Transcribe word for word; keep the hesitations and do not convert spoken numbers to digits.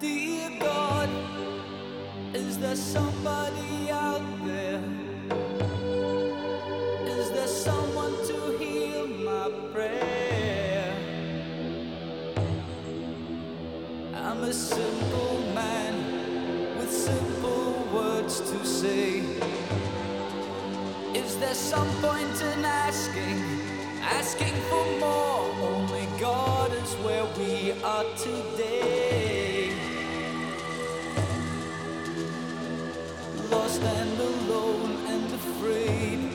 Dear God, is there somebody out there? Is there someone to hear my prayer? I'm a simple man with simple words to say. Is there some point in asking, asking for more? Only God is where we are today. Lost and alone and afraid,